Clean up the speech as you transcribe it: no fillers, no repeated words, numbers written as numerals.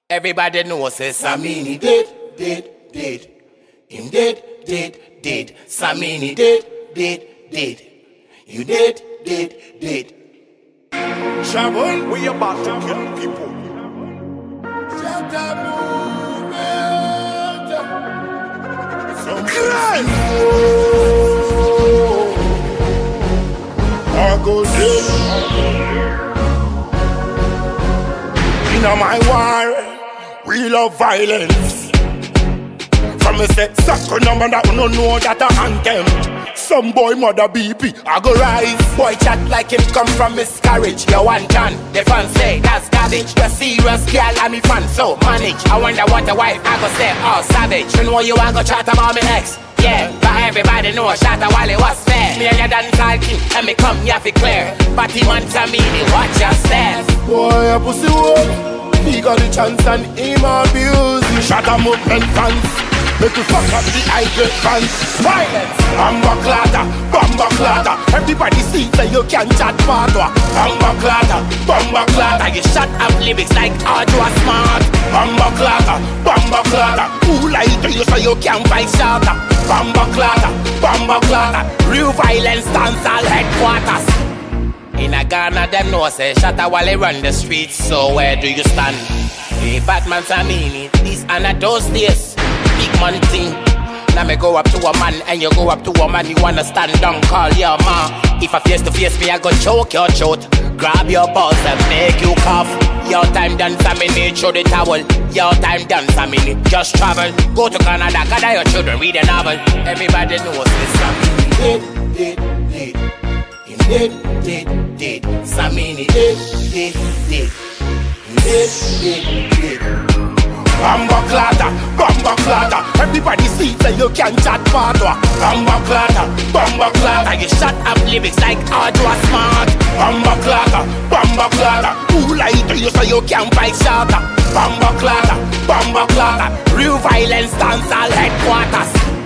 Everybody knows it's Samini dead. Him dead. Samini dead. You dead. Shabon, we about to kill people. Shut up, movement. Cry! I go dead. In my war, we love violence. From me say, sucker number that we don't know that a anthem. Some boy mother BP, I go rise. Boy chat like him come from miscarriage. You want John, the fans say that's garbage. The serious girl and me fan so manage. I wonder what the wife I go say, oh savage. You know you want go chat about me ex. Yeah, but everybody know Shatta while it was fair. Me and your dance all king, and me come here for clear. But he wants a meaning, watch your stairs. Boy a pussy one, he got the chance and him abuse. Shatta movement fans, make you fuck up the high-grade fans. Violence, Bamba clada. Everybody see that you can chat patois. Bamba clada. you shut up lyrics like Audra Smart. Bamba clada. Who lie to you so you can fight Shatta? Bamba clada. Real violence dance all headquarters. In a Ghana, them know say Shatta while they run the streets. So where do you stand? Hey, Batman Samini, these are not those days. Big man thing. Now me go up to a man and you go up to a man. You wanna stand down, call your ma. If I face to face me, I go choke your throat. Grab your balls and make you cough. Your time done, Samini, throw the towel. Your time done, Samini, just travel. Go to Canada, gather your children, read a novel. Everybody knows this Samini dead. Him dead. Samini dead. Bamba clada. Everybody see that you can chat patois. Bamba clada. You shut up lyrics like Audra Smart. Bamba clada. Who lie to you so you can fight Shatta? Bamba clada. Real violence dance all headquarters.